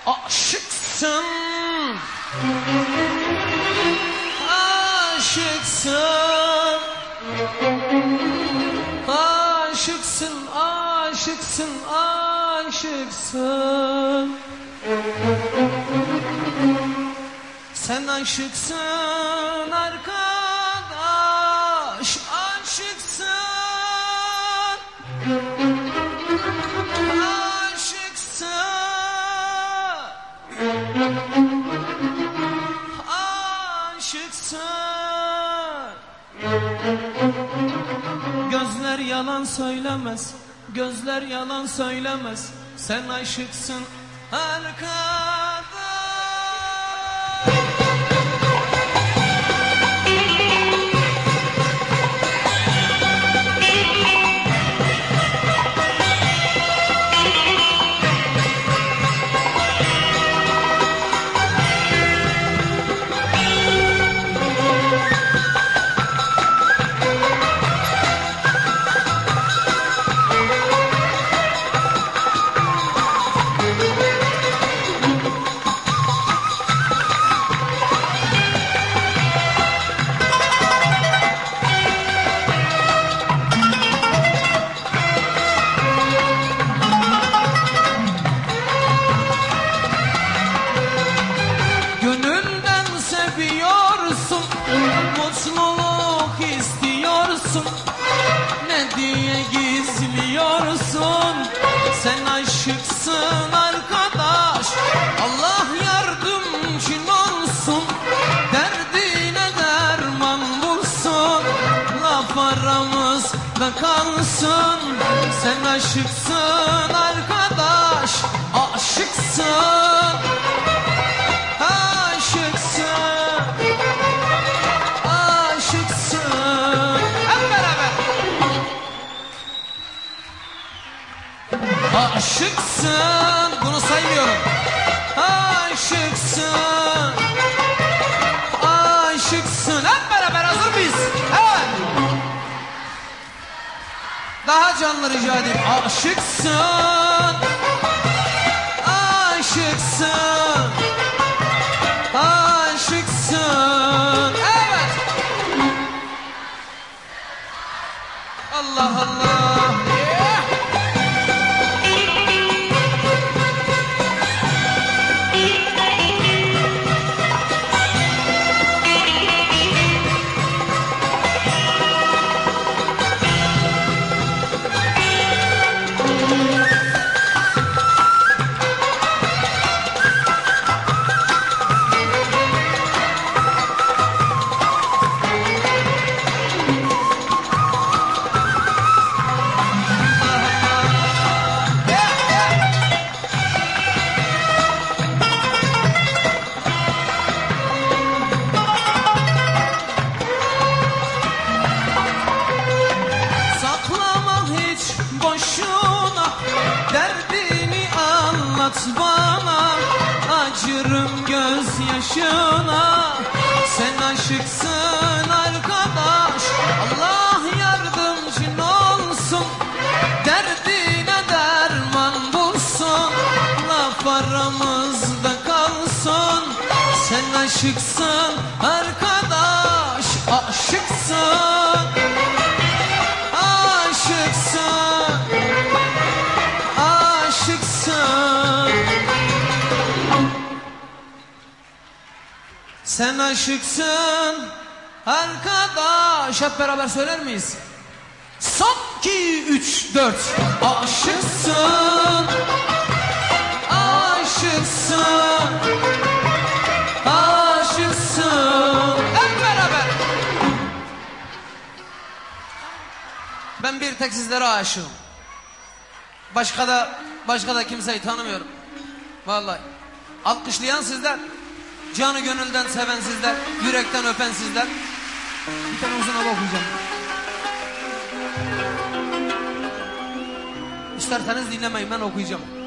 Aşıksın, aşıksın, aşıksın, aşıksın, aşıksın. Sen aşıksın arkadaş, aşıksın, aşıksın, aşıksın. Gözler yalan söylemez, gözler yalan söylemez. Sen aşıksın arkadaş. Mutluluk istiyorsun, ne diye gizliyorsun? Sen aşıksın arkadaş, Allah yardımcın olsun. Derdine derman bulsun, laf aramızda kalsın. Sen aşıksın arkadaş, aşıksın, aşıksın. Aşıksın, bunu saymıyorum. Aşıksın, aşıksın. Hep beraber hazır mıyız? Evet. Daha canlı rica edeyim. Aşıksın, aşıksın, aşıksın. Evet. Allah Allah. Derdini anlat bana, acırım gözyaşına. Sen aşıksın arkadaş, Allah yardımcın olsun. Derdine derman bulsun, laf aramızda kalsın. Sen aşıksın arkadaş, aşıksın, aşıksın, aşıksın. Sen aşıksın arkadaş. Hep beraber söyler miyiz? Son 2, 3, 4. Aşıksın, aşıksın, aşıksın. Hep beraber. Ben bir tek sizlere aşığım. Başka da kimseyi tanımıyorum. Vallahi. Alkışlayan sizler, canı gönülden seven sizler, yürekten öpen sizler. Bir tane uzun hava okuyacağım. İsterseniz dinlemeyin, ben okuyacağım.